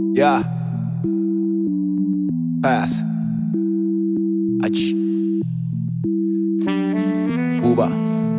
Yeah. Pass. Ach. Uba.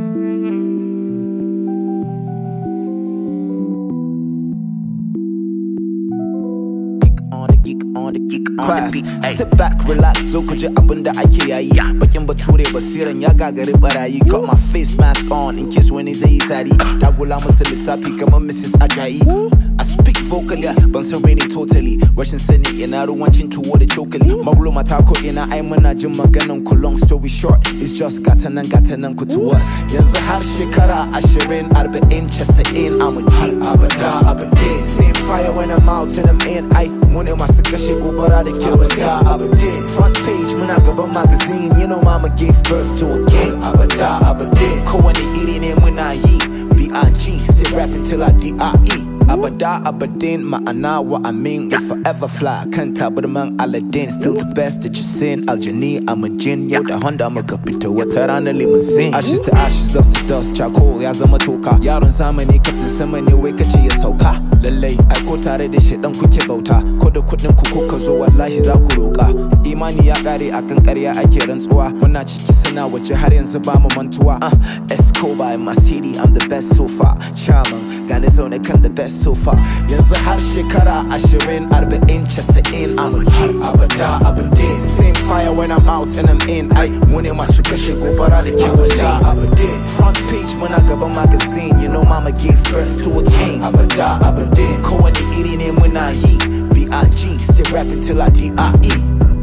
Class. Sit back, relax, so ku ji abin da ake yayi. Bakin bature basiran ya gagari barayi. Got my face mask on in case wani zai yi tari. Dagula musu lissafi kamar Mrs. Ajayi. I speak vocally, ban san raini totally. Rashin sani ina ruwancin tuwo da cokali. Magluma ta ko ina ai muna jin maganan ku. Long story short, it's just gata nan ku to us. Yanzu har shekara 20, 40, 90 I'm a G. Abada abadin. Same fire when I'm out and I'm in. Ai mune masu kashe gobara da Abada abadin. Front page muna gaban magazine. You know mama gave birth to a king. Abada abadin. Kowane iri ne muna yi. B.I.G. still rapping till I D.I.E. Abada abadin, ma'ana what I mean. We forever fly, kan tabarman Aladdin. Still the best that you seen. Aljani, I'm a jinn. Yo da Honda, I'm a kapita, wata rana limousine. Ashes to ashes, dust to dust. Charcoal, ya zama toka. Yaron zamani, captain sama ne wai kace ya sauka. Lallai, ai ko tare da shi dan kuke bauta. Ko da kudin ku kuka zo wallahi za ku roka. Imani ya kare akan ƙarya ake rantsuwa. Muna ciki suna wace har yanzu ba mu mantuwa. Escobar in my city, I'm the best so far. Charming, gane zaune kan the best so far. Yanzu har shekara 20, 40, 90 I'm a G. Abada abadin. Same fire when I'm out and I'm in. Ai mune masu kashe gobara da kerosene. Abadin. Front page muna gaban magazine. You know mama gave birth to a king. Abada abadin. Kowane iri ne muna yi. B.I.G. still rapping till I D.I.E.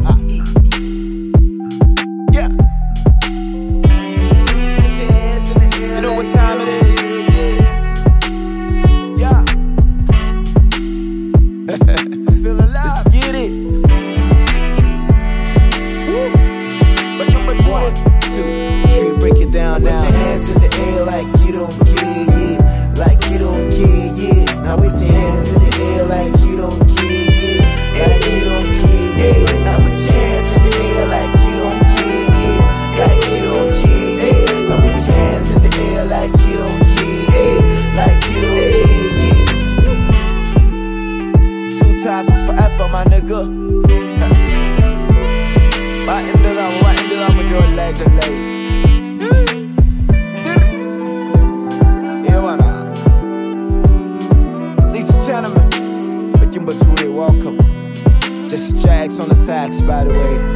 Yeah. You know what time it is. Yeah. Feel alive. Let's get it. Woo. But number 22. Tree, break it down now. Put your hands in the air like you don't care, yeah. Like you don't care, yeah. Now with your hands in the air like you don't care, yeah. Like you don't care, yeah. Now put your hands in the air like you don't care, yeah. Like you don't care, yeah. Now put your hands in the air like you don't care, yeah. Like you don't care, yeah. 2000 forever, my nigga. Why end up with your leg to leg? Gentlemen, Bakin Bature, welcome. Just Jags on the sax, by the way.